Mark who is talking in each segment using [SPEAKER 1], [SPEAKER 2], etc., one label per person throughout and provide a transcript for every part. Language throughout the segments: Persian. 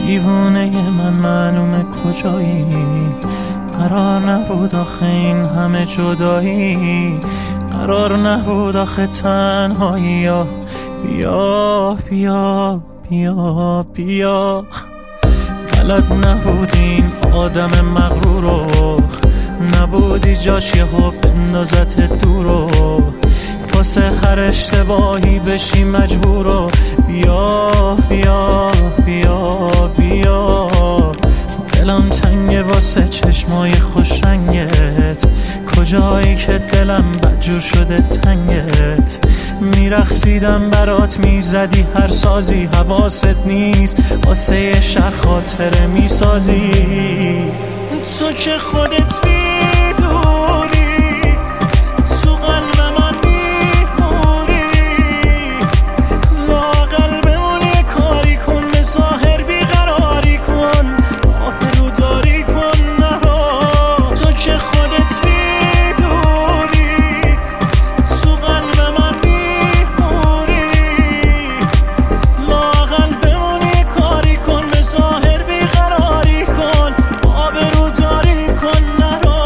[SPEAKER 1] دیوونه من معلومه کجایی، قرار نبود آخه این همه جدایی، قرار نبود آخه تنهایی. بیا بیا بیا بیا، بلد نبودین آدم مغرورو، نبودی جاش یه ها بندازت دورو، واسه هر اشتباهی بشی مجبورو. بیا بیا بیا بیا، دلم تنگه واسه چشمای خوشنگت، کجایی که دلم بدجور شده تنگت. میرقصیدم برات میزدی هر سازی، حواست نیست واسه یه شهر خاطره میسازی. تو که خودت میدونی تو قلب من میمونی، لااقل بمونی کاری کن، به ظاهر بیقراری کن، آبرو داری کن نرو. تو که خودت میدونی تو قلب من میمونی، لااقل بمونی کاری کن، به ظاهر بیقراری کن، آبرو داری کن نرو.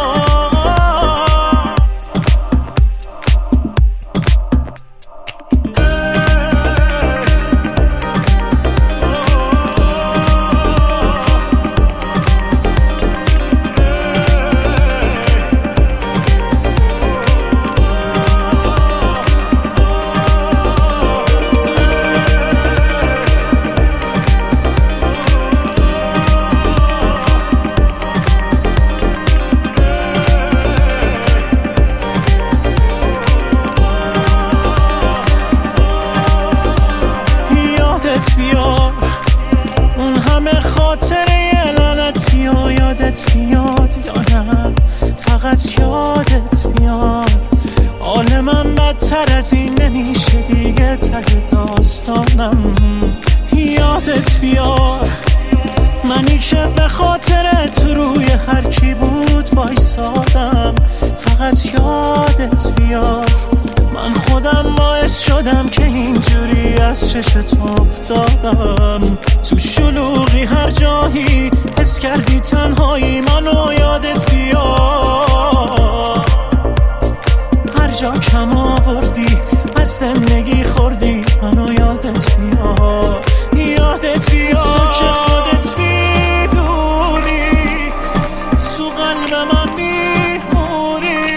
[SPEAKER 1] بیار اون همه خاطره لعنتی و یادت بیاد یا نه، فقط یادت بیاد. حال من بدتر از این نمیشه دیگه، ته داستانم. یادت بیار منی که به خاطر تو روی هر کی بود وایسادم، فقط یادت بیار. من خودم باعث شدم که اینجوری از چش تو افتادم، تو شلوغی هر جایی حس کردی تنهایی، منو یادت بیار. هر جا کم آوردی از زندگی خوردی، منو یادت بیار. یادت بیار تو که خودت میدونی تو قلب من میمونی،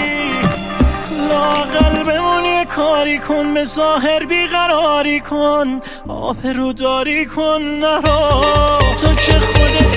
[SPEAKER 1] لااقل بمونی کاری کن، به ظاهر بیقراری کن، آبرو داری کن نرو. تو که خودت